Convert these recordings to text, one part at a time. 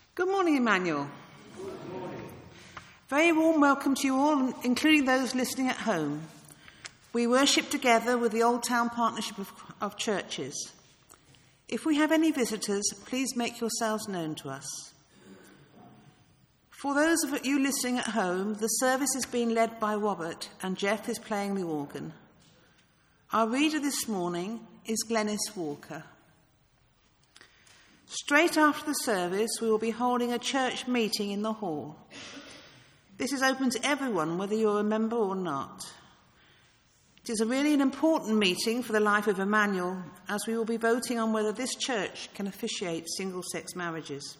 Good morning, Emmanuel. Good morning. Very warm welcome to you all, including those listening at home. We worship together with the Old Town Partnership of Churches. If we have any visitors, please make yourselves known to us. For those of you listening at home, the service is being led by Robert and Jeff is playing the organ. Our reader this morning is Glenys Walker. Straight after the service, we will be holding a church meeting in the hall. This is open to everyone, whether you're a member or not. It is really an important meeting for the life of Emmanuel, as we will be voting on whether this church can officiate single-sex marriages.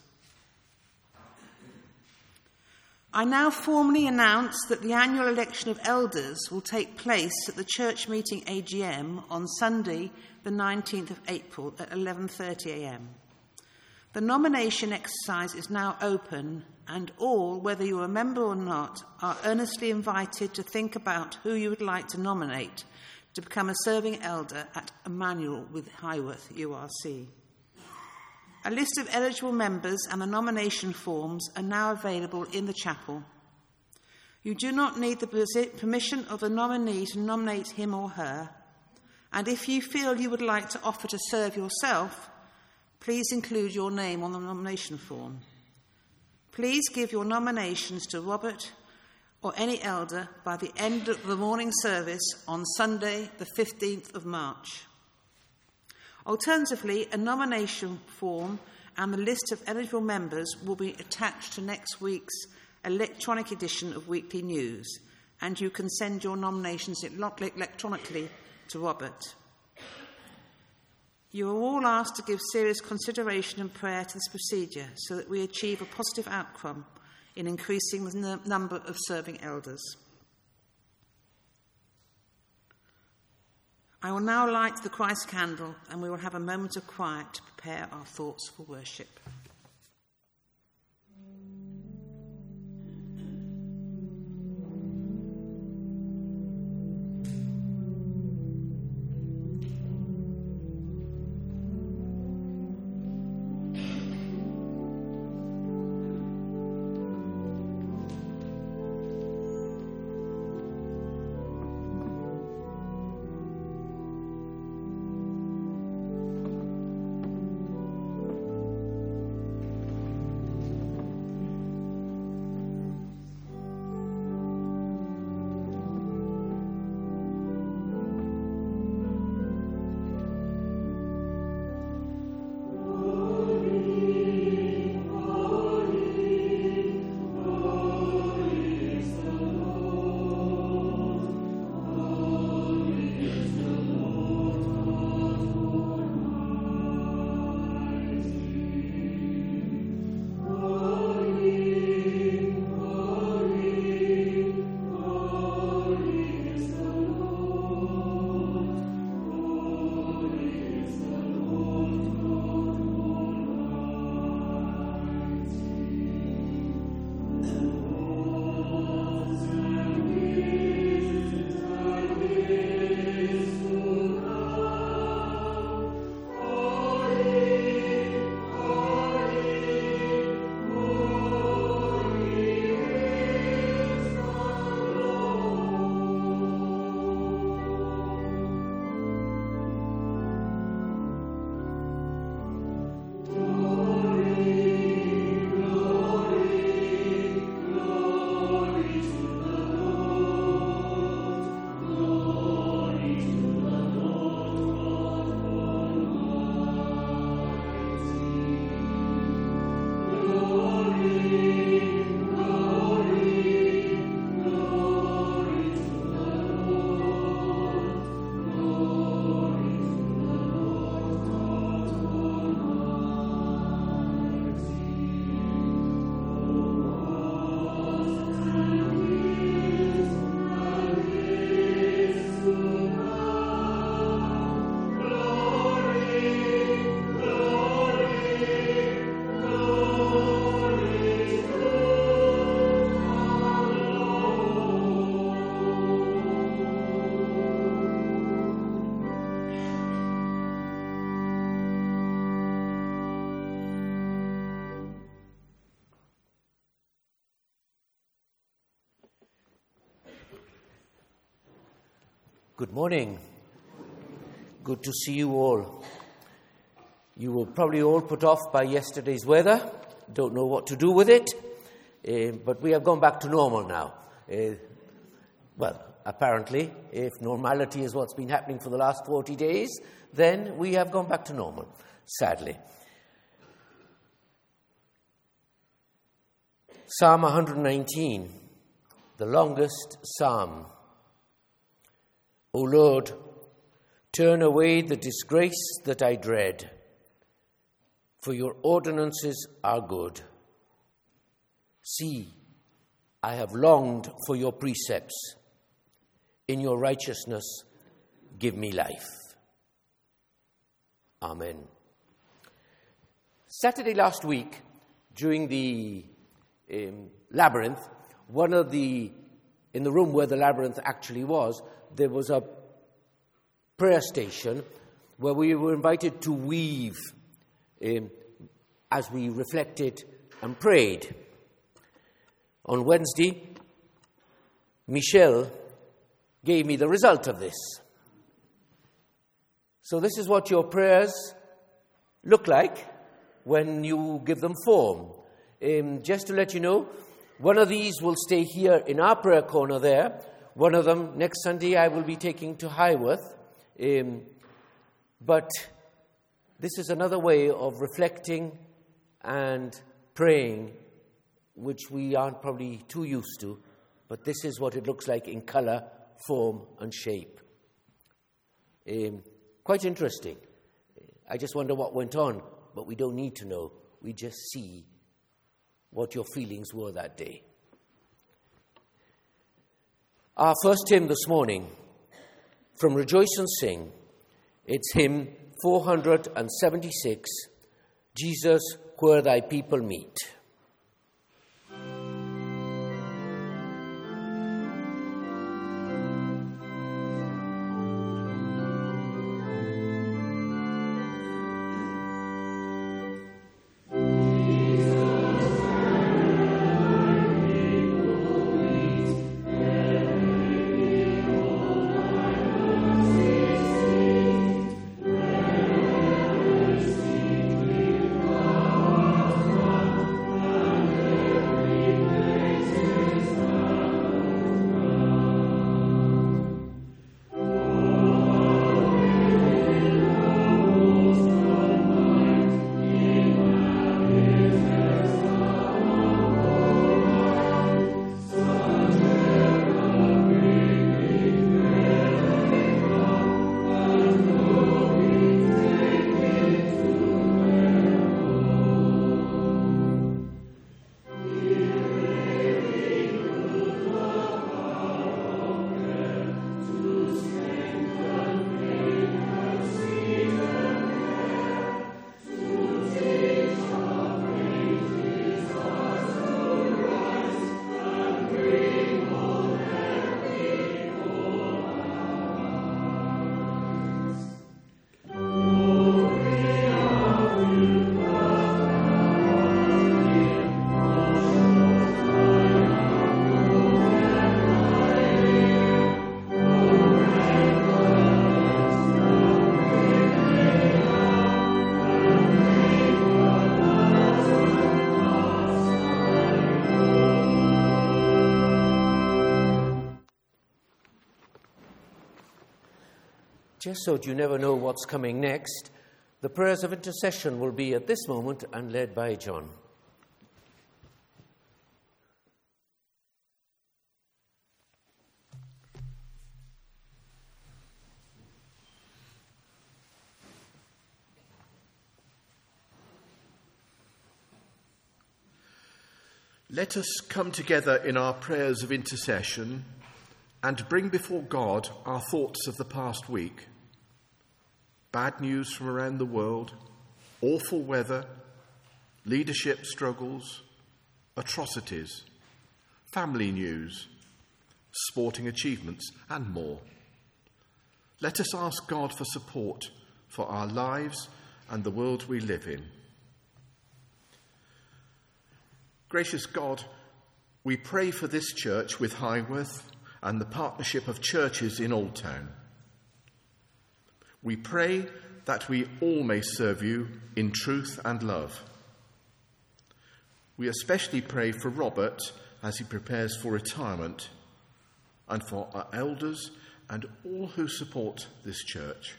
I now formally announce that the annual election of elders will take place at the church meeting AGM on Sunday, the 19th of April at 11:30 a.m. The nomination exercise is now open, and all, whether you're a member or not, are earnestly invited to think about who you would like to nominate to become a serving elder at Emmanuel with Highworth URC. A list of eligible members and the nomination forms are now available in the chapel. You do not need the permission of the nominee to nominate him or her, and if you feel you would like to offer to serve yourself, please include your name on the nomination form. Please give your nominations to Robert or any elder by the end of the morning service on Sunday, the 15th of March. Alternatively, a nomination form and the list of eligible members will be attached to next week's electronic edition of Weekly News, and you can send your nominations electronically to Robert. You are all asked to give serious consideration and prayer to this procedure so that we achieve a positive outcome in increasing the number of serving elders. I will now light the Christ candle, and we will have a moment of quiet to prepare our thoughts for worship. Good morning. Good to see you all. You were probably all put off by yesterday's weather. Don't know what to do with it. But we have gone back to normal now. Well, apparently, if normality is what's been happening for the last 40 days, then we have gone back to normal, sadly. Psalm 119, the longest psalm. O Lord, turn away the disgrace that I dread, for your ordinances are good. See, I have longed for your precepts. In your righteousness, give me life. Amen. Saturday last week, during the labyrinth, in the room where the labyrinth actually was, there was a prayer station where we were invited to weave as we reflected and prayed. On Wednesday, Michelle gave me the result of this. So this is what your prayers look like when you give them form. Just to let you know, one of these will stay here in our prayer corner there. One of them, next Sunday, I will be taking to Highworth. But this is another way of reflecting and praying, which we aren't probably too used to. But this is what it looks like in colour, form and shape. Quite interesting. I just wonder what went on, but we don't need to know. We just see what your feelings were that day. Our first hymn this morning, from Rejoice and Sing, it's hymn 476, Jesus, where thy people meet. Just so you never know what's coming next, the prayers of intercession will be at this moment and led by John. Let us come together in our prayers of intercession and bring before God our thoughts of the past week. Bad news from around the world, awful weather, leadership struggles, atrocities, family news, sporting achievements, and more. Let us ask God for support for our lives and the world we live in. Gracious God, we pray for this church with Highworth and the partnership of churches in Old Town. We pray that we all may serve you in truth and love. We especially pray for Robert as he prepares for retirement, and for our elders and all who support this church.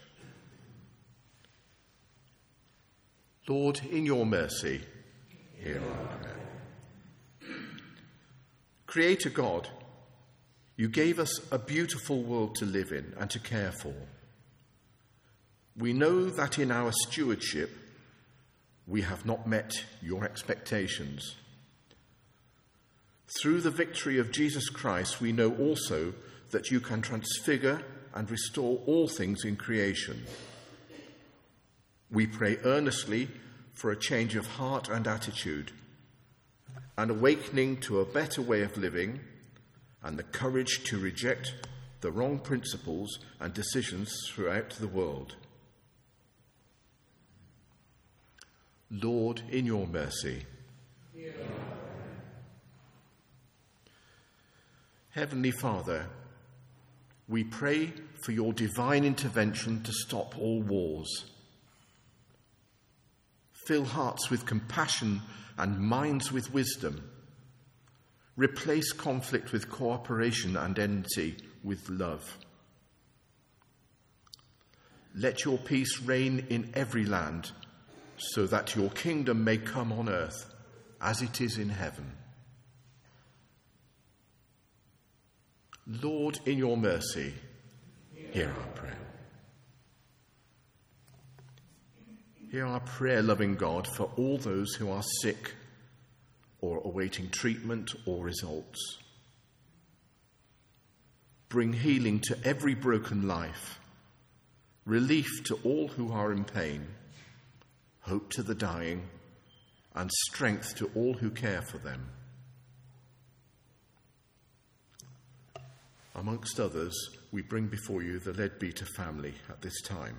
Lord, in your mercy, hear our prayer. Creator God, you gave us a beautiful world to live in and to care for. We know that in our stewardship, we have not met your expectations. Through the victory of Jesus Christ, we know also that you can transfigure and restore all things in creation. We pray earnestly for a change of heart and attitude, an awakening to a better way of living, and the courage to reject the wrong principles and decisions throughout the world. Lord, in your mercy. Heavenly Father, we pray for your divine intervention to stop all wars. Fill hearts with compassion and minds with wisdom. Replace conflict with cooperation and enmity with love. Let your peace reign in every land, so that your kingdom may come on earth as it is in heaven. Lord, in your mercy, hear our prayer. Hear our prayer, loving God, for all those who are sick or awaiting treatment or results. Bring healing to every broken life, relief to all who are in pain, hope to the dying, and strength to all who care for them. Amongst others, we bring before you the Leadbeater family at this time.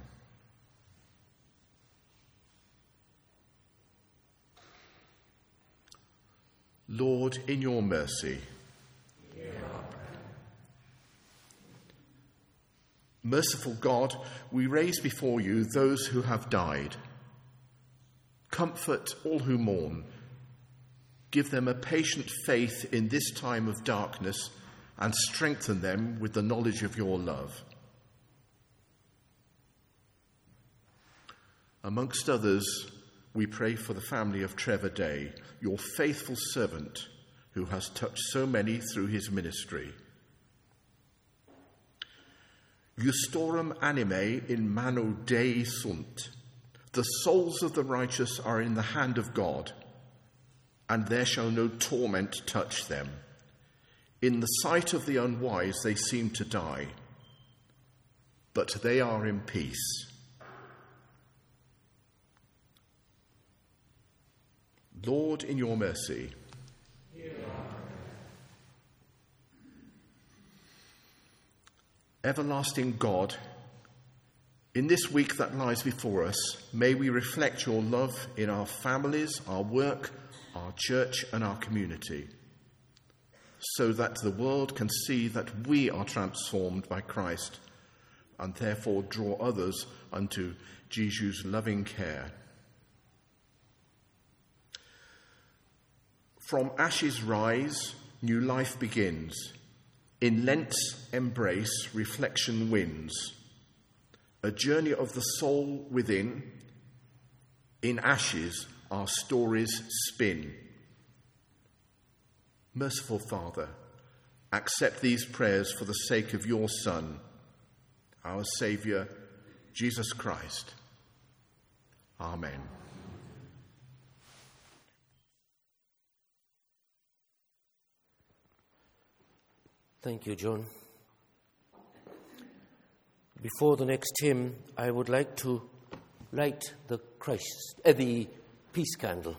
Lord, in your mercy, hear our prayer. Merciful God, we raise before you those who have died. Comfort all who mourn. Give them a patient faith in this time of darkness and strengthen them with the knowledge of your love. Amongst others, we pray for the family of Trevor Day, your faithful servant who has touched so many through his ministry. Justorum anime in mano Dei sunt. The souls of the righteous are in the hand of God, and there shall no torment touch them. In the sight of the unwise they seem to die, but they are in peace. Lord, in your mercy, everlasting God, in this week that lies before us, may we reflect your love in our families, our work, our church, and our community, so that the world can see that we are transformed by Christ and therefore draw others unto Jesus' loving care. From ashes rise, new life begins. In Lent's embrace, reflection wins. A journey of the soul within. In ashes, our stories spin. Merciful Father, accept these prayers for the sake of your Son, our Saviour, Jesus Christ. Amen. Thank you, John. Before the next hymn, I would like to light the peace candle.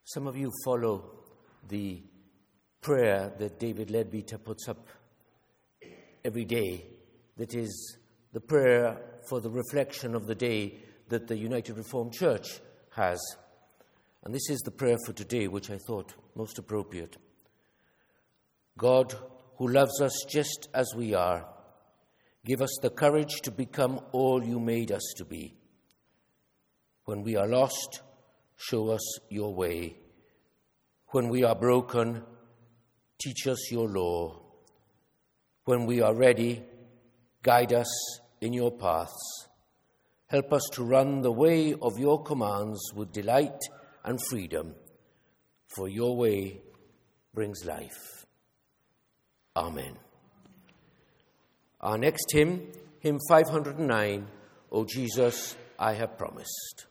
Some of you follow the prayer that David Leadbeater puts up every day, that is the prayer for the reflection of the day that the United Reformed Church has. And this is the prayer for today, which I thought most appropriate. God, who loves us just as we are, give us the courage to become all you made us to be. When we are lost, show us your way. When we are broken, teach us your law. When we are ready, guide us in your paths. Help us to run the way of your commands with delight and freedom, for your way brings life. Amen. Our next hymn, hymn 509, O Jesus, I have promised.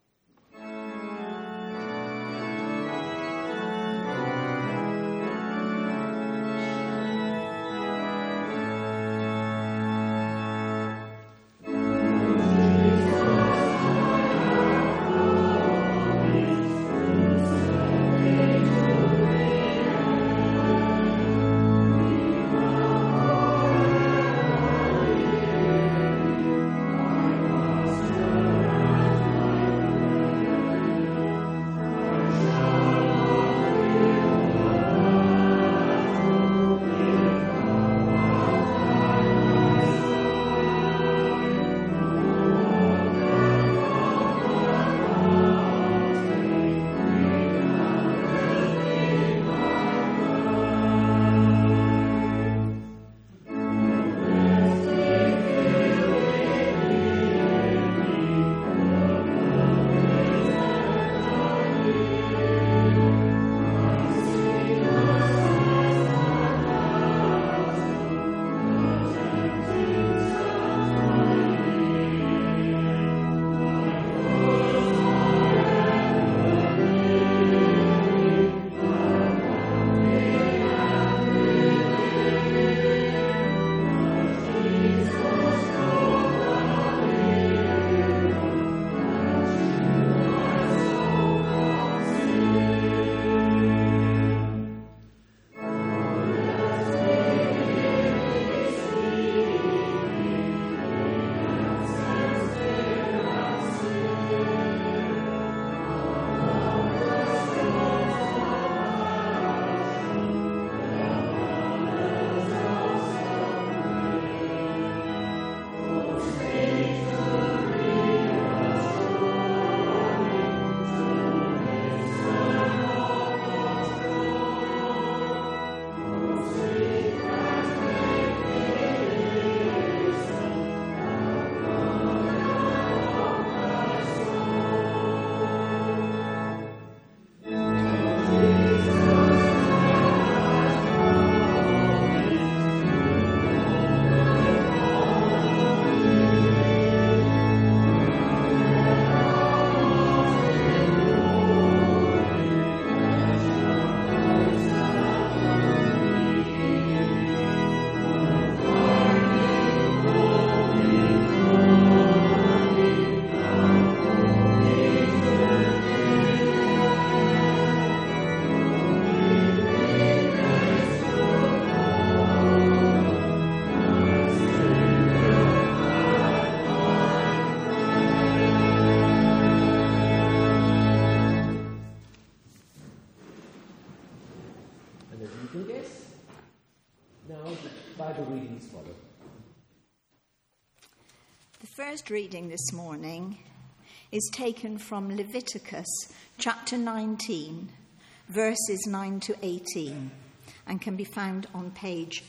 The first reading this morning is taken from Leviticus chapter 19, verses 9 to 18, and can be found on page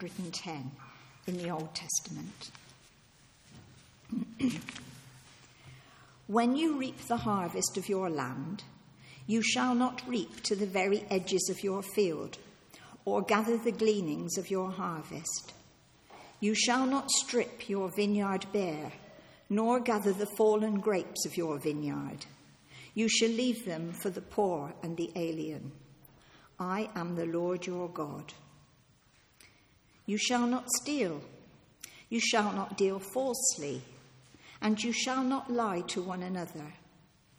110 in the Old Testament. When you reap the harvest of your land, you shall not reap to the very edges of your field, or gather the gleanings of your harvest. You shall not strip your vineyard bare, nor gather the fallen grapes of your vineyard. You shall leave them for the poor and the alien. I am the Lord your God. You shall not steal. You shall not deal falsely. And you shall not lie to one another.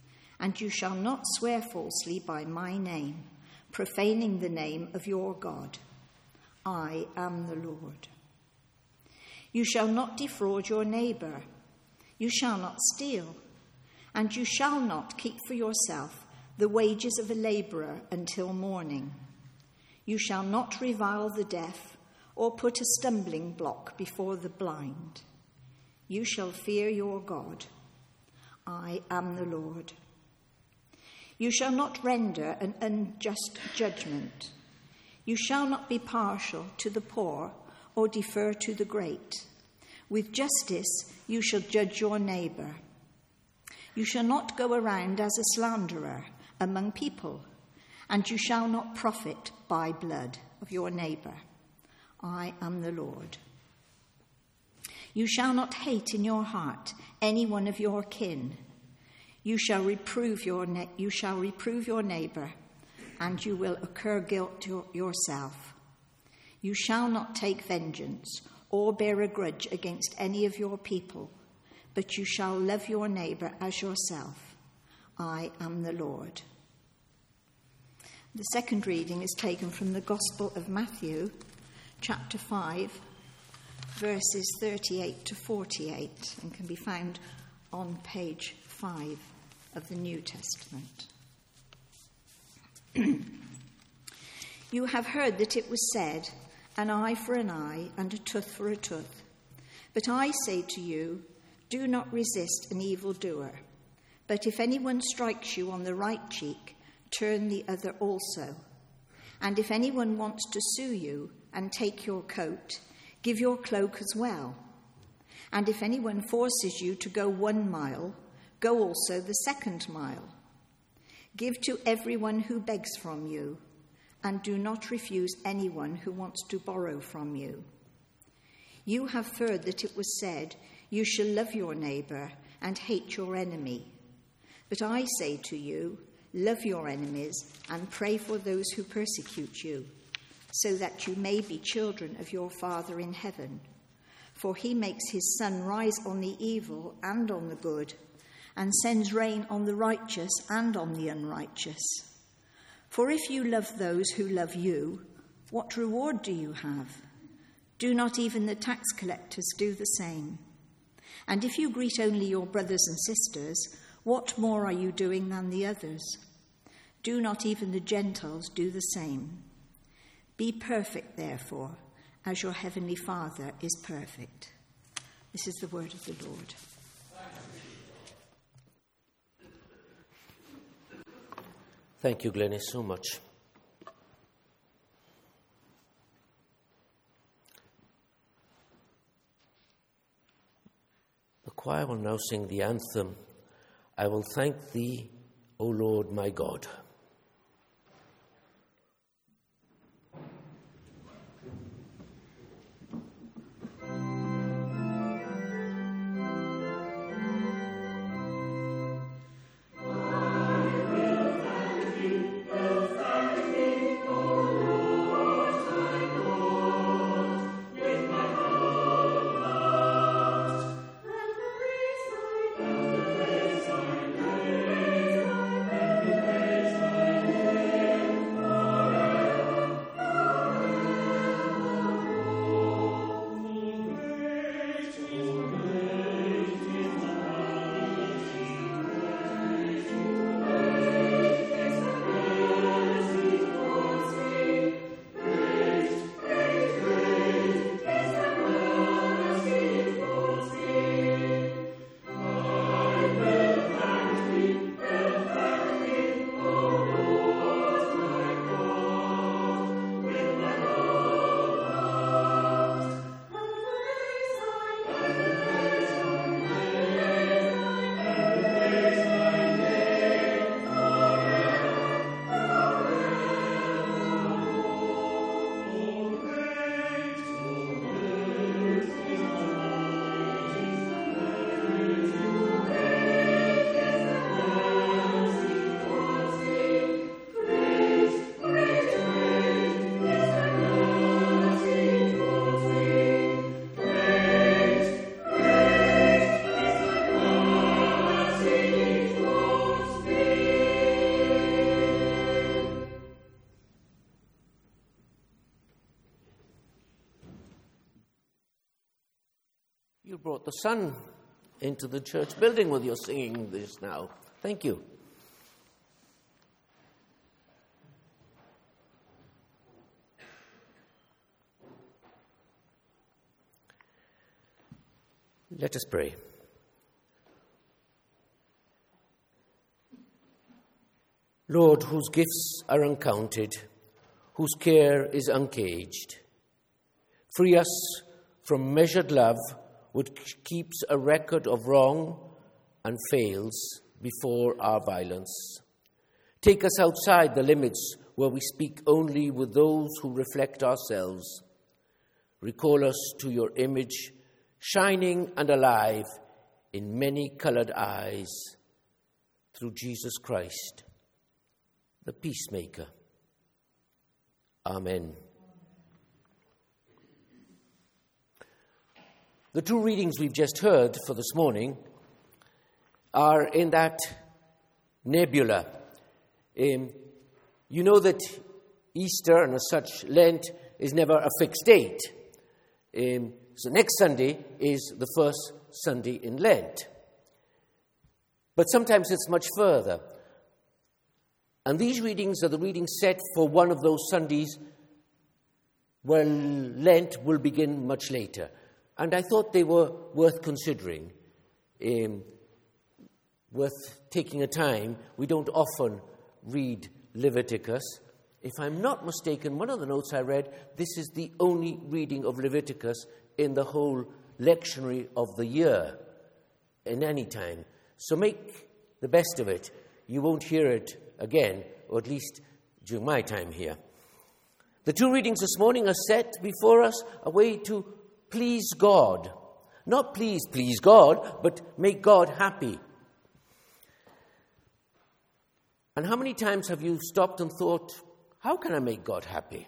and you shall not swear falsely by my name, profaning the name of your God. I am the Lord. You shall not defraud your neighbour. You shall not steal. And you shall not keep for yourself the wages of a labourer until morning. You shall not revile the deaf or put a stumbling block before the blind. You shall fear your God. I am the Lord. You shall not render an unjust judgment. You shall not be partial to the poor or defer to the great. With justice you shall judge your neighbour. You shall not go around as a slanderer among people, and you shall not profit by blood of your neighbour. I am the Lord. You shall not hate in your heart any one of your kin. You shall reprove your neighbour, and you will incur guilt yourself. You shall not take vengeance or bear a grudge against any of your people, but you shall love your neighbour as yourself. I am the Lord. The second reading is taken from the Gospel of Matthew, chapter 5, verses 38 to 48, and can be found on page 5 of the New Testament. You have heard that it was said, an eye for an eye and a tooth for a tooth. But I say to you, do not resist an evildoer. But if anyone strikes you on the right cheek, turn the other also. And if anyone wants to sue you and take your coat, give your cloak as well. And if anyone forces you to go 1 mile, go also the 2nd mile. Give to everyone who begs from you, and do not refuse anyone who wants to borrow from you. You have heard that it was said, you shall love your neighbour and hate your enemy. But I say to you, love your enemies and pray for those who persecute you, so that you may be children of your Father in heaven. For he makes his sun rise on the evil and on the good, and sends rain on the righteous and on the unrighteous. For if you love those who love you, what reward do you have? Do not even the tax collectors do the same? And if you greet only your brothers and sisters, what more are you doing than the others? Do not even the Gentiles do the same? Be perfect, therefore, as your heavenly Father is perfect. This is the word of the Lord. Thank you, Glenys, so much. The choir will now sing the anthem, I Will Thank Thee, O Lord my God. Praise You brought the sun into the church building with your singing this now. Thank you. Let us pray. Lord, whose gifts are uncounted, whose care is uncaged, free us from measured love, which keeps a record of wrong and fails before our violence. Take us outside the limits where we speak only with those who reflect ourselves. Recall us to your image, shining and alive in many-colored eyes, through Jesus Christ, the peacemaker. Amen. The two readings we've just heard for this morning are in that nebula. You know that Easter, and as such Lent, is never a fixed date. So next Sunday is the first Sunday in Lent. But sometimes it's much further. And these readings are the readings set for one of those Sundays where Lent will begin much later. And I thought they were worth considering, worth taking a time. We don't often read Leviticus. If I'm not mistaken, one of the notes I read, this is the only reading of Leviticus in the whole lectionary of the year, in any time. So make the best of it. You won't hear it again, or at least during my time here. The two readings this morning are set before us a way to please God. Not please God, but make God happy. And how many times have you stopped and thought, how can I make God happy?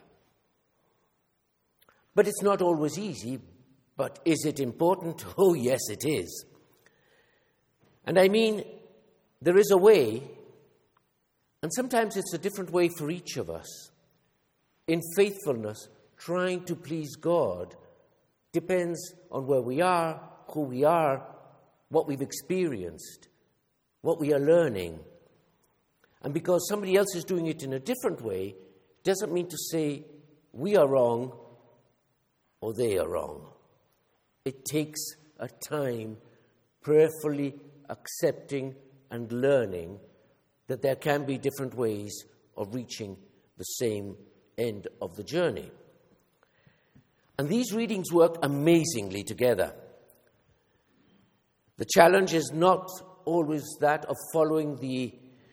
But it's not always easy. But is it important? Oh, yes, it is. And I mean, there is a way, and sometimes it's a different way for each of us. In faithfulness, trying to please God depends on where we are, who we are, what we've experienced, what we are learning. And because somebody else is doing it in a different way, doesn't mean to say we are wrong or they are wrong. It takes a time prayerfully accepting and learning that there can be different ways of reaching the same end of the journey. And these readings work amazingly together. The challenge is not always that of following the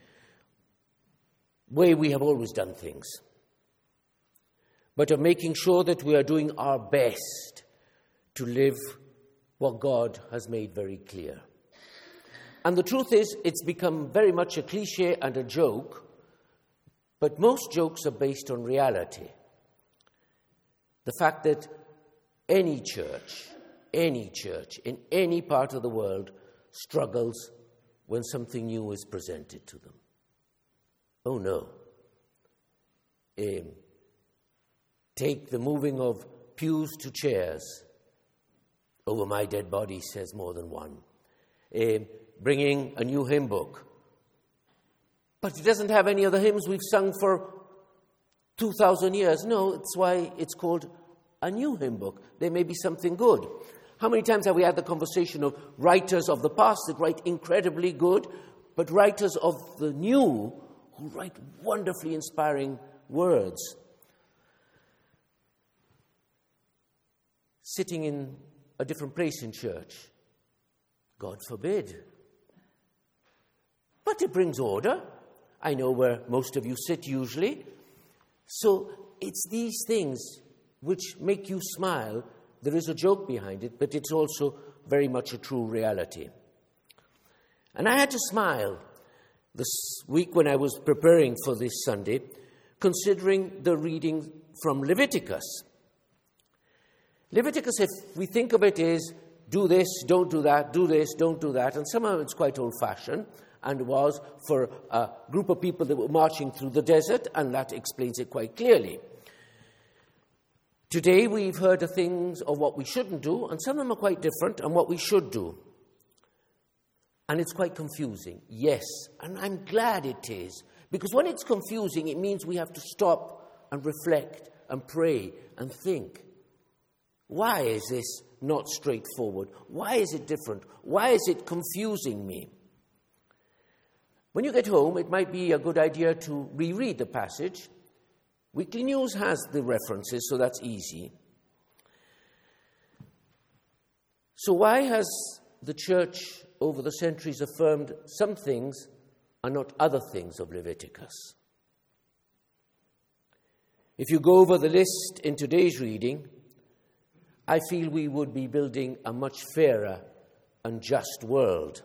way we have always done things, but of making sure that we are doing our best to live what God has made very clear. And the truth is, it's become very much a cliche and a joke, but most jokes are based on reality. The fact that any church in any part of the world struggles when something new is presented to them. Oh no. Take the moving of pews to chairs. Over my dead body, says more than one. Bringing a new hymn book. But it doesn't have any of the hymns we've sung for 2,000 years. No, it's why it's called a new hymn book. There may be something good. How many times have we had the conversation of writers of the past that write incredibly good, but writers of the new who write wonderfully inspiring words? Sitting in a different place in church. God forbid. But it brings order. I know where most of you sit usually. So it's these things which make you smile. There is a joke behind it, but it's also very much a true reality. And I had to smile this week when I was preparing for this Sunday, considering the reading from Leviticus. Leviticus, if we think of it, is do this, don't do that, do this, don't do that. And somehow it's quite old-fashioned, and was for a group of people that were marching through the desert, and that explains it quite clearly. Today we've heard of things of what we shouldn't do, and some of them are quite different, and what we should do. And it's quite confusing, yes, and I'm glad it is. Because when it's confusing, it means we have to stop and reflect and pray and think. Why is this not straightforward? Why is it different? Why is it confusing me? When you get home, it might be a good idea to reread the passage. Weekly News has the references, so that's easy. So why has the church over the centuries affirmed some things and not other things of Leviticus? If you go over the list in today's reading, I feel we would be building a much fairer and just world.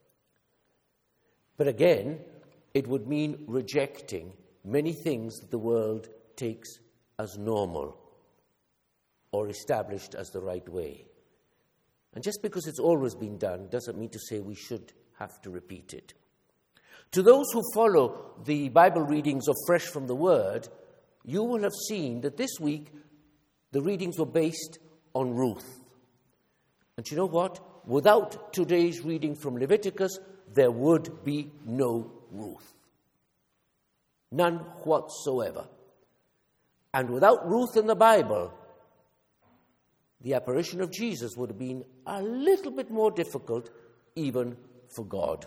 But again, it would mean rejecting many things that the world takes as normal or established as the right way. And just because it's always been done doesn't mean to say we should have to repeat it. To those who follow the Bible readings of Fresh from the Word, you will have seen that this week the readings were based on Ruth. And you know what? Without today's reading from Leviticus, there would be no Ruth. None whatsoever. And without Ruth in the Bible, the apparition of Jesus would have been a little bit more difficult even for God.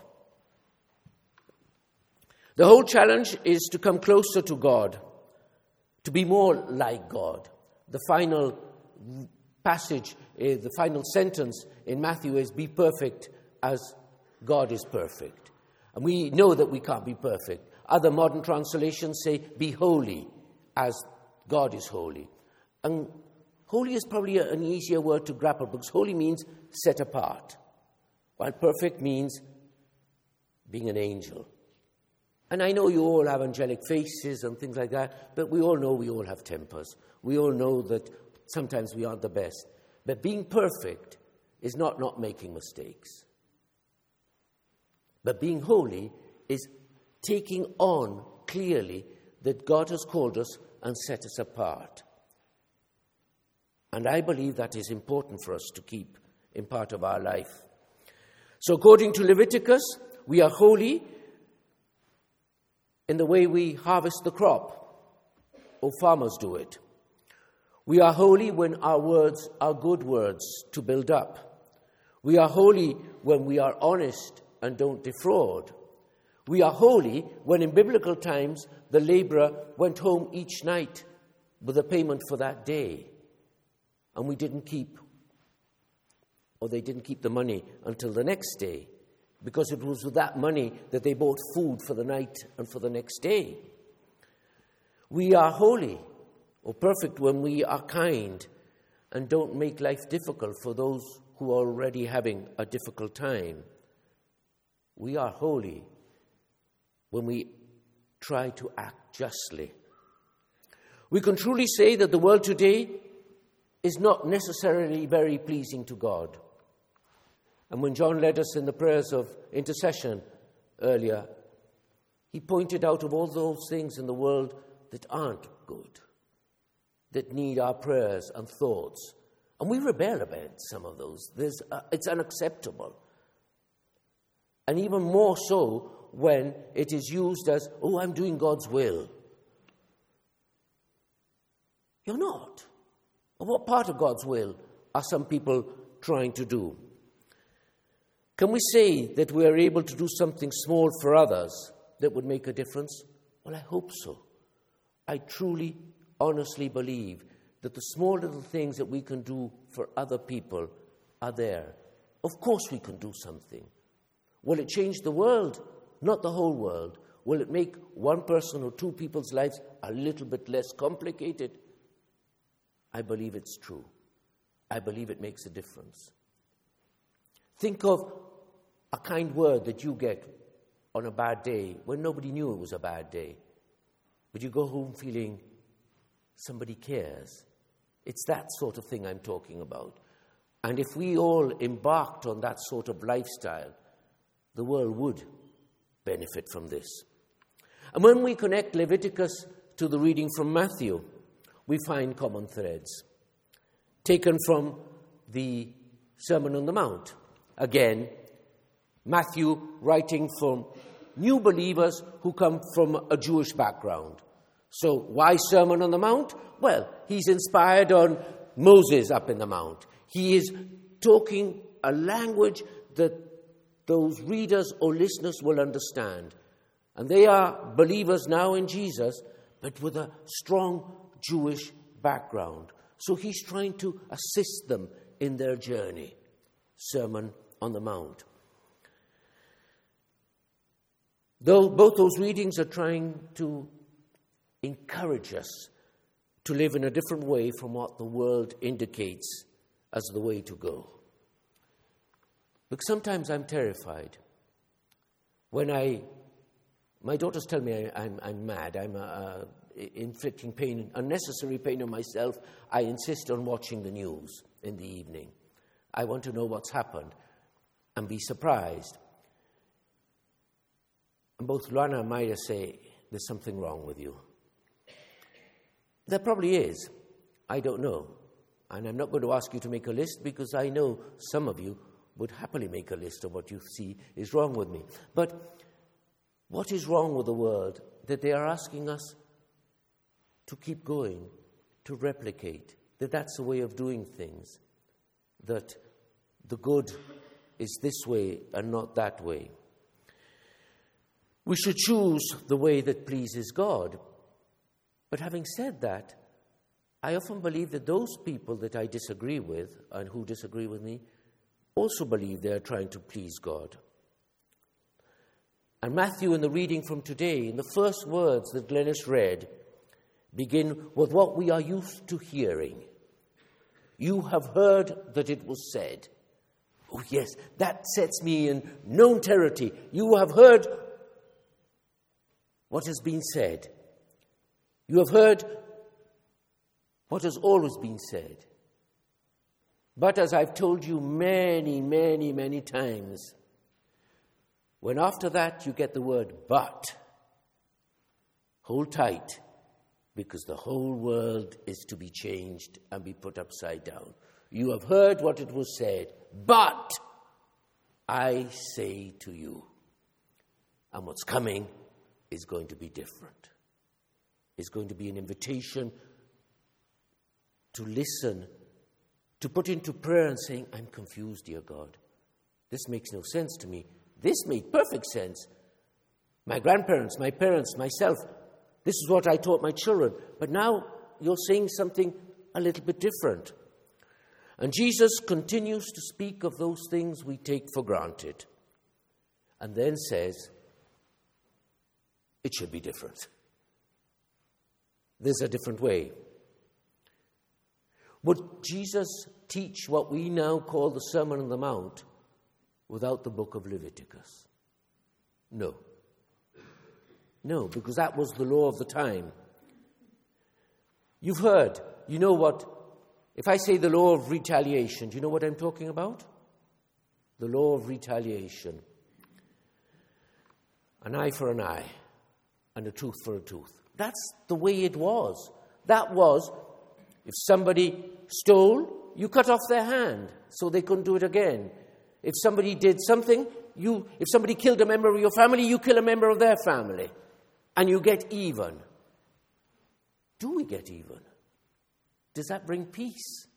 The whole challenge is to come closer to God, to be more like God. The final passage, the final sentence in Matthew is, "Be perfect as God is perfect." And we know that we can't be perfect. Other modern translations say, "Be holy as God is holy." And holy is probably an easier word to grapple, because holy means set apart, while perfect means being an angel. And I know you all have angelic faces and things like that, but we all know we all have tempers. We all know that sometimes we aren't the best. But being perfect is not making mistakes. But being holy is taking on clearly that God has called us and set us apart. And I believe that is important for us to keep in part of our life. So according to Leviticus, we are holy in the way we harvest the crop, or farmers do it. We are holy when our words are good words to build up. We are holy when we are honest and don't defraud. We are holy when in biblical times the laborer went home each night with a payment for that day. And they didn't keep the money until the next day, because it was with that money that they bought food for the night and for the next day. We are holy or perfect when we are kind and don't make life difficult for those who are already having a difficult time. We are holy when we try to act justly. We can truly say that the world today is not necessarily very pleasing to God. And when John led us in the prayers of intercession earlier, he pointed out of all those things in the world that aren't good, that need our prayers and thoughts. And we rebel about some of those. It's unacceptable. And even more so when it is used as, "Oh, I'm doing God's will." You're not. What part of God's will are some people trying to do? Can we say that we are able to do something small for others that would make a difference? Well, I hope so. I truly, honestly believe that the small little things that we can do for other people are there. Of course we can do something. Will it change the world? Not the whole world. Will it make one person or two people's lives a little bit less complicated? I believe it's true. I believe it makes a difference. Think of a kind word that you get on a bad day when nobody knew it was a bad day. But you go home feeling somebody cares. It's that sort of thing I'm talking about. And if we all embarked on that sort of lifestyle, the world would benefit from this. And when we connect Leviticus to the reading from Matthew, we find common threads. taken from the Sermon on the Mount. Again, Matthew writing from new believers who come from a Jewish background. So why Sermon on the Mount? Well, he's inspired on Moses up in the mount. He is talking a language that those readers or listeners will understand. And they are believers now in Jesus, but with a strong Jewish background. So he's trying to assist them in their journey. Sermon on the Mount. Though both those readings are trying to encourage us to live in a different way from what the world indicates as the way to go. Because sometimes I'm terrified. When my daughters tell me I'm mad, I'm inflicting pain, unnecessary pain on myself, I insist on watching the news in the evening. I want to know what's happened and be surprised. And both Luana and Myra say, there's something wrong with you. There probably is. I don't know. And I'm not going to ask you to make a list because I know some of you would happily make a list of what you see is wrong with me. But what is wrong with the world that they are asking us to keep going, to replicate, that that's the way of doing things, that the good is this way and not that way. We should choose the way that pleases God. But having said that, I often believe that those people that I disagree with and who disagree with me also believe they are trying to please God. And Matthew, in the reading from today, in the first words that Glenys read, begin with what we are used to hearing. You have heard that it was said. Oh yes, that sets me in known territory. You have heard what has been said. You have heard what has always been said. But as I've told you many, many, many times, when after that you get the word but, hold tight, because the whole world is to be changed and be put upside down. You have heard what it was said, but I say to you, and what's coming is going to be different. It's going to be an invitation to listen, to put into prayer and saying, I'm confused, dear God. This makes no sense to me. This made perfect sense. My grandparents, my parents, myself, this is what I taught my children. But now you're saying something a little bit different. And Jesus continues to speak of those things we take for granted. And then says, it should be different. There's a different way. Would Jesus teach what we now call the Sermon on the Mount without the book of Leviticus? No. No, because that was the law of the time. You've heard, you know what, if I say the law of retaliation, do you know what I'm talking about? The law of retaliation. An eye for an eye and a tooth for a tooth. That's the way it was. That was, if somebody stole, you cut off their hand so they couldn't do it again. If somebody did something, if somebody killed a member of your family, you kill a member of their family. And you get even. Do we get even? Does that bring peace?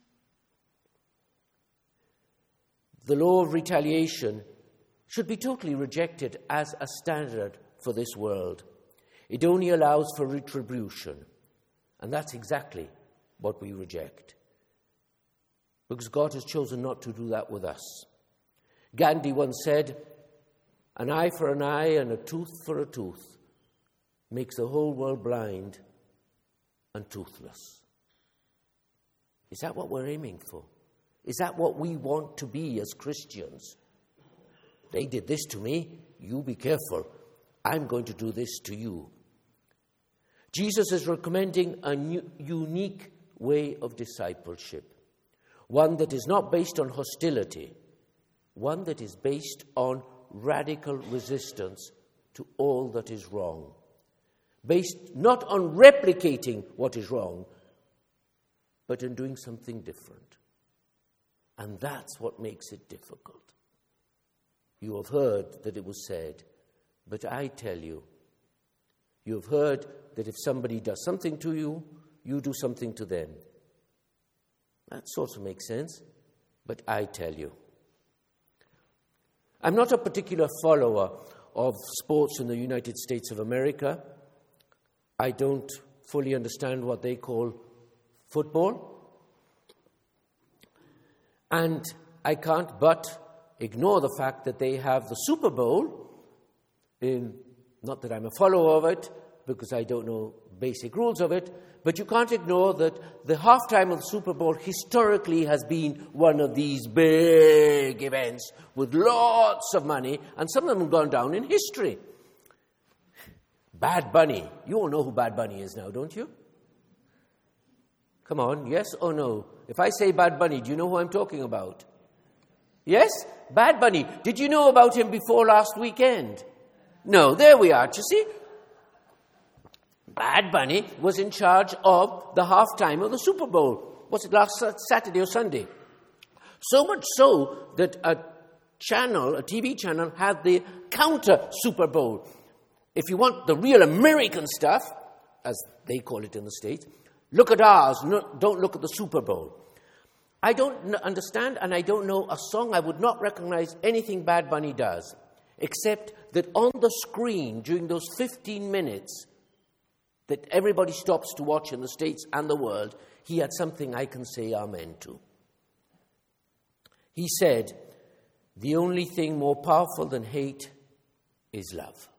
The law of retaliation should be totally rejected as a standard for this world. It only allows for retribution. And that's exactly what we reject. Because God has chosen not to do that with us. Gandhi once said, an eye for an eye and a tooth for a tooth makes the whole world blind and toothless. Is that what we're aiming for? Is that what we want to be as Christians? They did this to me, you be careful. I'm going to do this to you. Jesus is recommending a unique way of discipleship. One that is not based on hostility. One that is based on radical resistance to all that is wrong. Based not on replicating what is wrong, but in doing something different. And that's what makes it difficult. You have heard that it was said, but I tell you, you have heard that if somebody does something to you, you do something to them. That sort of makes sense, but I tell you. I'm not a particular follower of sports in the United States of America. I don't fully understand what they call football. And I can't but ignore the fact that they have the Super Bowl. Not that I'm a follower of it, because I don't know basic rules of it, but you can't ignore that the halftime of the Super Bowl historically has been one of these big events with lots of money, and some of them have gone down in history. Bad Bunny. You all know who Bad Bunny is now, don't you? Come on, yes or no? If I say Bad Bunny, do you know who I'm talking about? Yes? Bad Bunny. Did you know about him before last weekend? No, there we are. Do you see? Bad Bunny was in charge of the halftime of the Super Bowl. Was it last Saturday or Sunday? So much so that a TV channel, had the counter Super Bowl. If you want the real American stuff, as they call it in the States, look at ours, don't look at the Super Bowl. I don't understand, and I don't know a song. I would not recognize anything Bad Bunny does, except that on the screen during those 15 minutes that everybody stops to watch in the States and the world, he had something I can say amen to. He said, "The only thing more powerful than hate is love."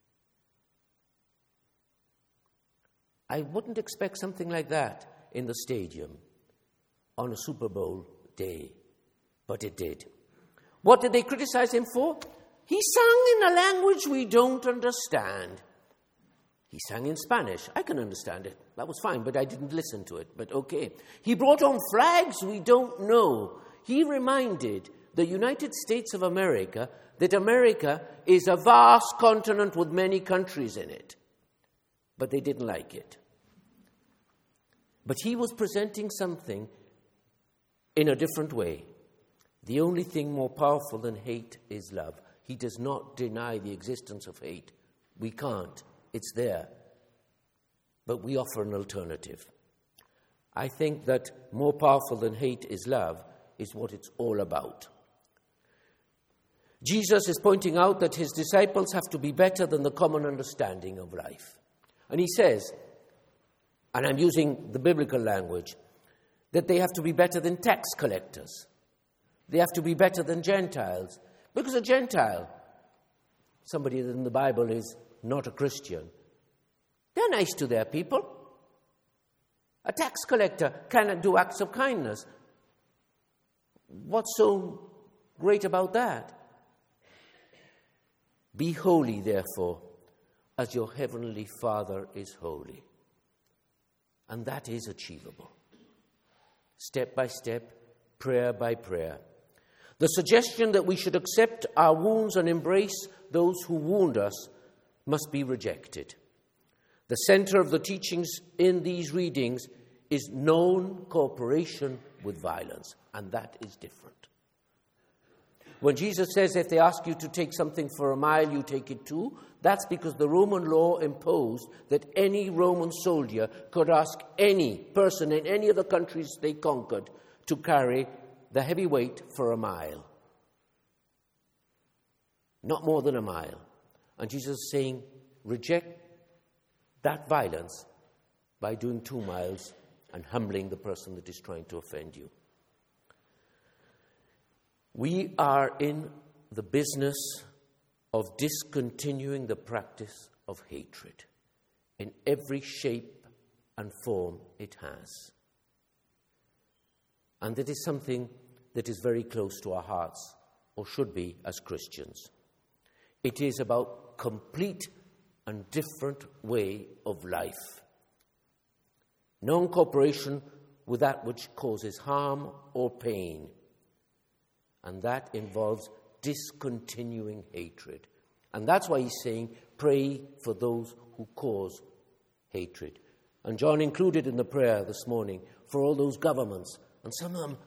I wouldn't expect something like that in the stadium on a Super Bowl day, but it did. What did they criticize him for? He sang in a language we don't understand. He sang in Spanish. I can understand it. That was fine, but I didn't listen to it. But okay. He brought on flags we don't know. He reminded the United States of America that America is a vast continent with many countries in it. But they didn't like it. But he was presenting something in a different way. The only thing more powerful than hate is love. He does not deny the existence of hate. We can't. It's there. But we offer an alternative. I think that more powerful than hate is love is what it's all about. Jesus is pointing out that his disciples have to be better than the common understanding of life. And he says, and I'm using the biblical language, that they have to be better than tax collectors. They have to be better than Gentiles. Because a Gentile, somebody that in the Bible is not a Christian, they're nice to their people. A tax collector cannot do acts of kindness. What's so great about that? Be holy, therefore, as your heavenly Father is holy. And that is achievable. Step by step, prayer by prayer. The suggestion that we should accept our wounds and embrace those who wound us must be rejected. The center of the teachings in these readings is known cooperation with violence, and that is different. When Jesus says, if they ask you to take something for a mile, you take it too, that's because the Roman law imposed that any Roman soldier could ask any person in any of the countries they conquered to carry the heavy weight for a mile. Not more than a mile. And Jesus is saying, reject that violence by doing 2 miles and humbling the person that is trying to offend you. We are in the business of discontinuing the practice of hatred in every shape and form it has. And that is something that is very close to our hearts, or should be as Christians. It is about complete and different way of life. Non-cooperation with that which causes harm or pain. And that involves discontinuing hatred. And that's why he's saying, pray for those who cause hatred. And John included in the prayer this morning for all those governments. And some of them,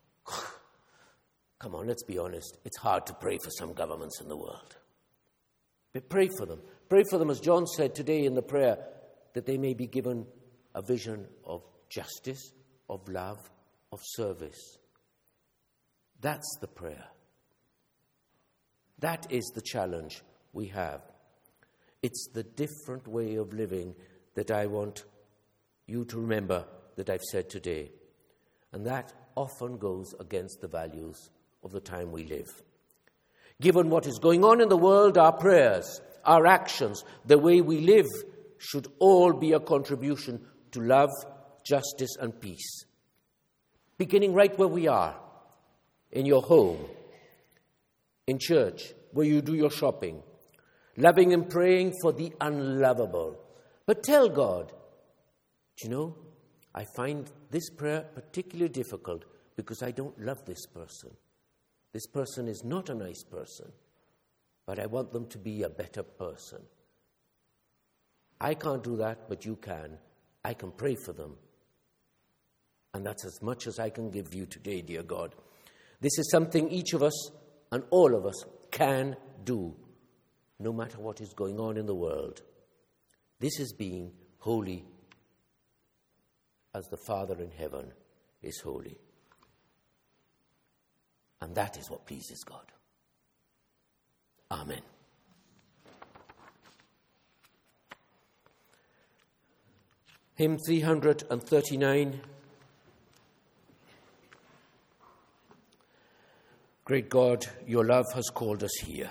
come on, let's be honest, it's hard to pray for some governments in the world. But pray for them. Pray for them, as John said today in the prayer, that they may be given a vision of justice, of love, of service. That's the prayer. That is the challenge we have. It's the different way of living that I want you to remember that I've said today. And that often goes against the values of the time we live. Given what is going on in the world, our prayers, our actions, the way we live should all be a contribution to love, justice, and peace. Beginning right where we are, in your home, in church, where you do your shopping, loving and praying for the unlovable. But tell God, do you know, I find this prayer particularly difficult because I don't love this person. This person is not a nice person, but I want them to be a better person. I can't do that, but you can. I can pray for them. And that's as much as I can give you today, dear God. This is something each of us and all of us can do, no matter what is going on in the world. This is being holy as the Father in heaven is holy. And that is what pleases God. Amen. Hymn 339. Great God, your love has called us here.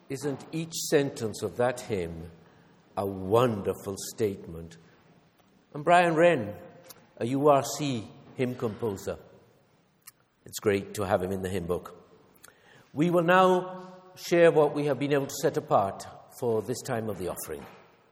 Isn't each sentence of that hymn a wonderful statement? And Brian Wren, a URC hymn composer. It's great to have him in the hymn book. We will now share what we have been able to set apart for this time of the offering.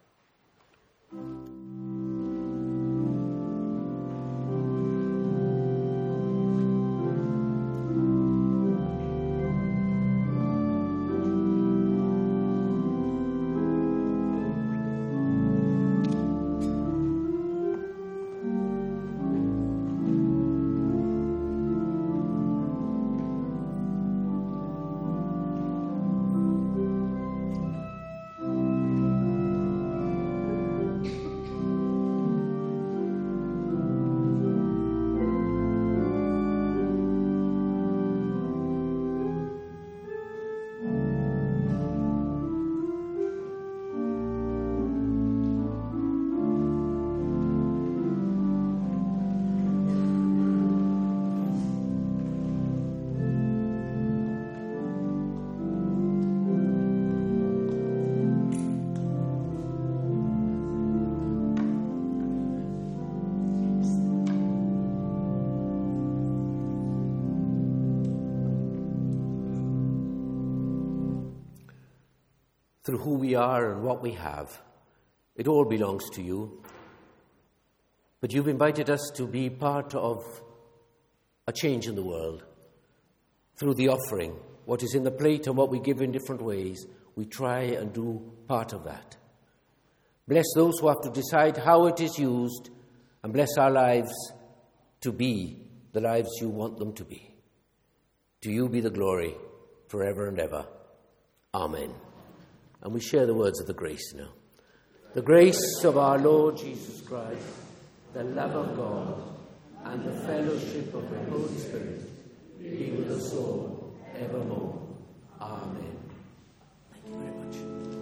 Through who we are and what we have, it all belongs to you. But you've invited us to be part of a change in the world. Through the offering, what is in the plate and what we give in different ways, we try and do part of that. Bless those who have to decide how it is used, and bless our lives to be the lives you want them to be. To you be the glory forever and ever. Amen. And we share the words of the grace now. The grace of our Lord Jesus Christ, the love of God, and the fellowship of the Holy Spirit be with us all evermore. Amen. Thank you very much.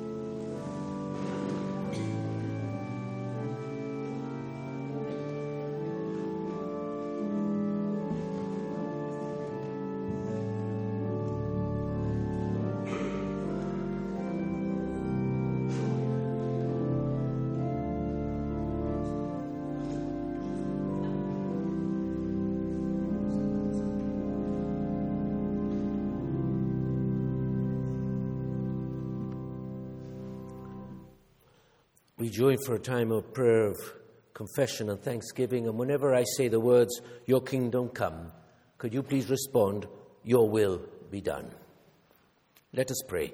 We join for a time of prayer, of confession and thanksgiving, and whenever I say the words, "Your kingdom come," could you please respond, "Your will be done." Let us pray.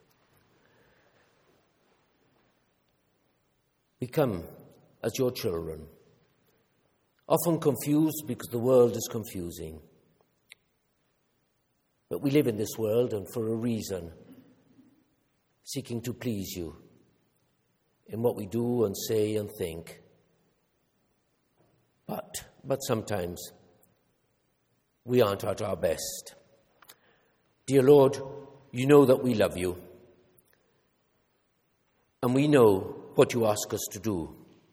We come as your children, often confused because the world is confusing. But we live in this world, and for a reason, seeking to please you in what we do and say and think. But sometimes we aren't at our best. Dear Lord, you know that we love you, and we know what you ask us to do.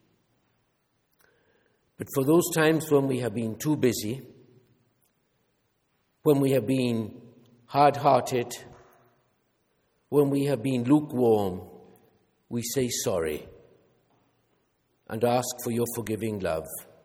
But for those times when we have been too busy, when we have been hard-hearted, when we have been lukewarm, we say sorry and ask for your forgiving love.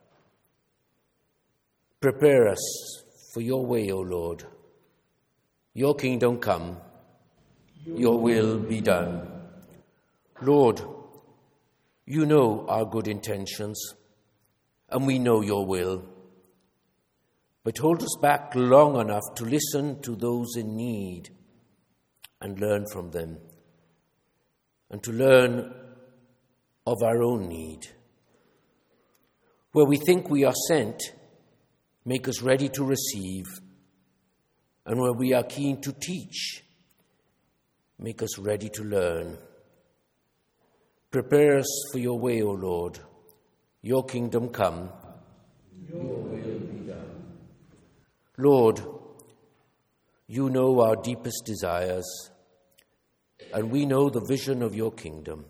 Prepare us for your way, O Lord. Your kingdom come, your will be done. Lord, you know our good intentions, and we know your will. But hold us back long enough to listen to those in need and learn from them, and to learn of our own need. Where we think we are sent, make us ready to receive, and where we are keen to teach, make us ready to learn. Prepare us for your way, O Lord. Your kingdom come, your will be done. Lord, you know our deepest desires, and we know the vision of your kingdom.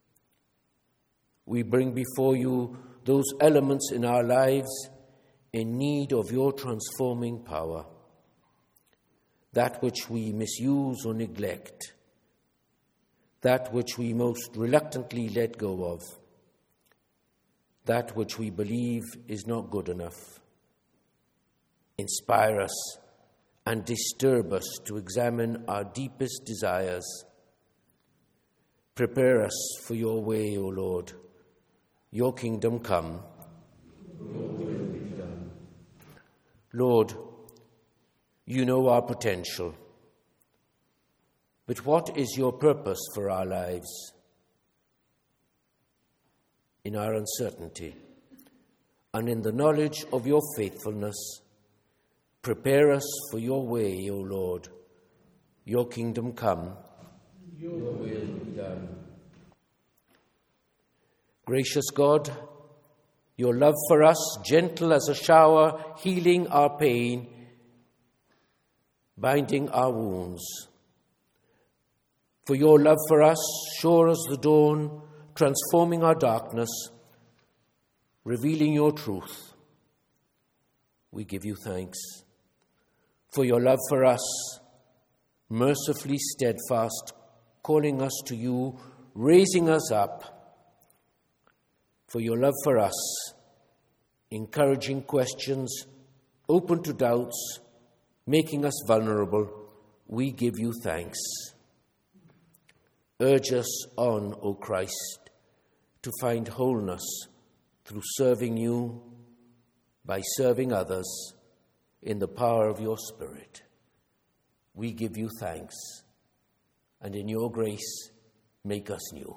We bring before you those elements in our lives in need of your transforming power. That which we misuse or neglect, that which we most reluctantly let go of, that which we believe is not good enough. Inspire us and disturb us to examine our deepest desires. Prepare us for your way, O Lord. Your kingdom come. Your will be done. Lord, you know our potential. But what is your purpose for our lives? In our uncertainty and in the knowledge of your faithfulness, prepare us for your way, O Lord. Your kingdom come. Your will be done. Gracious God, your love for us, gentle as a shower, healing our pain, binding our wounds. For your love for us, sure as the dawn, transforming our darkness, revealing your truth, we give you thanks. For your love for us, mercifully steadfast, calling us to you, raising us up. For your love for us, encouraging questions, open to doubts, making us vulnerable, we give you thanks. Urge us on, O Christ, to find wholeness through serving you, by serving others, in the power of your Spirit. We give you thanks, and in your grace, make us new.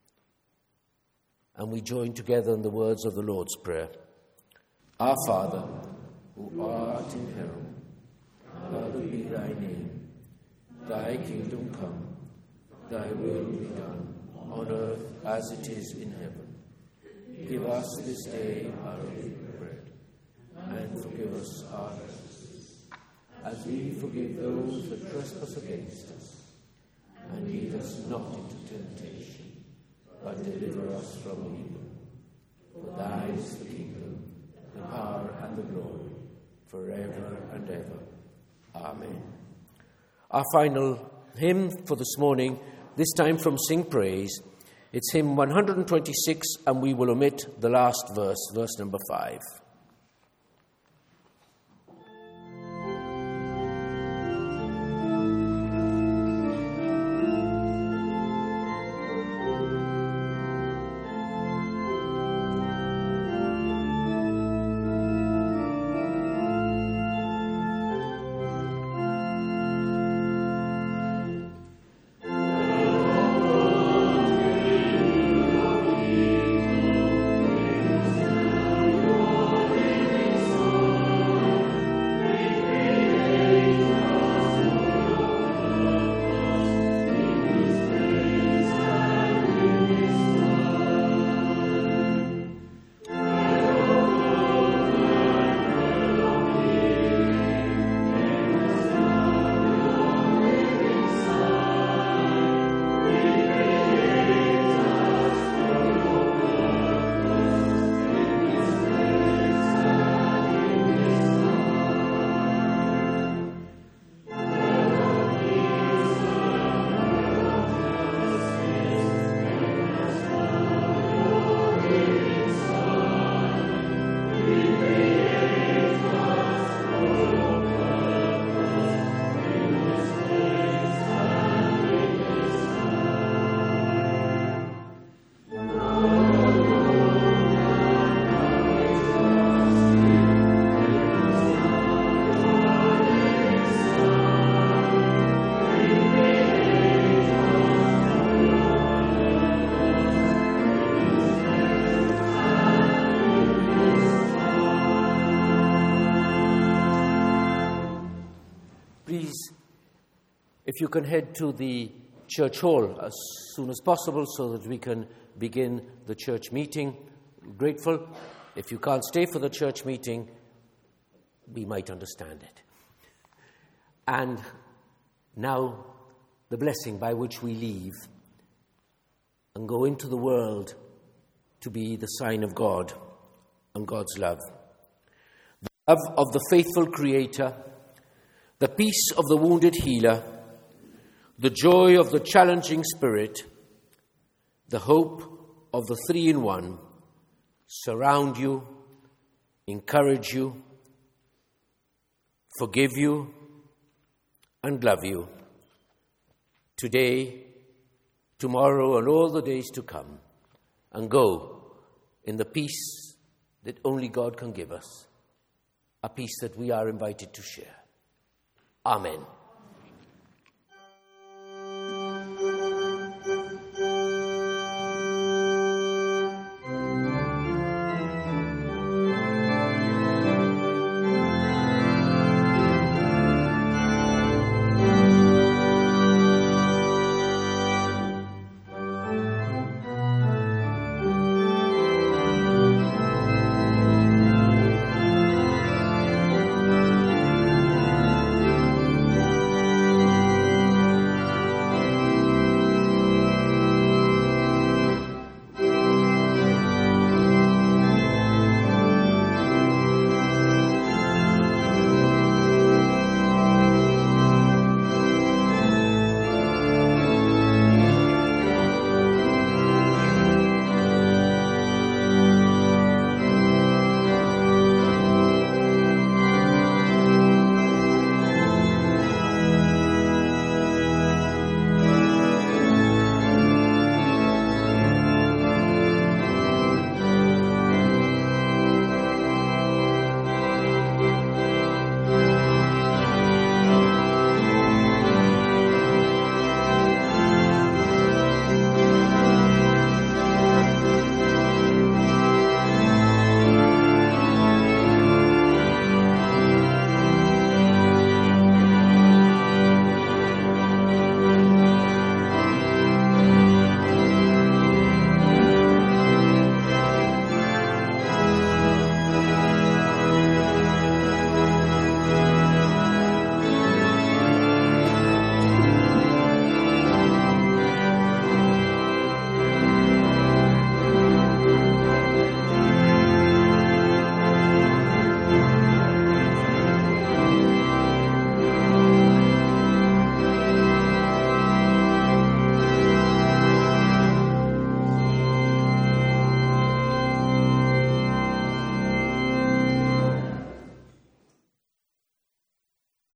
And we join together in the words of the Lord's Prayer. Our Father, who art in heaven, hallowed be thy name. Thy kingdom come. Thy will be done, on earth as it is in heaven. Give us this day our daily bread, and forgive us our trespasses, as we forgive those that trespass against us. And lead us not into temptation, but deliver us from evil. For thine is the kingdom, the power, and the glory, forever and ever. Amen. Our final hymn for this morning, this time from Sing Praise. It's hymn 126, and we will omit the last verse, verse number 5. If you can head to the church hall as soon as possible so that we can begin the church meeting. Grateful. If you can't stay for the church meeting, we might understand it. And now, the blessing by which we leave and go into the world to be the sign of God and God's love. The love of the faithful Creator, the peace of the wounded healer, the joy of the challenging Spirit, the hope of the three-in-one surround you, encourage you, forgive you, and love you today, tomorrow, and all the days to come, and go in the peace that only God can give us, a peace that we are invited to share. Amen.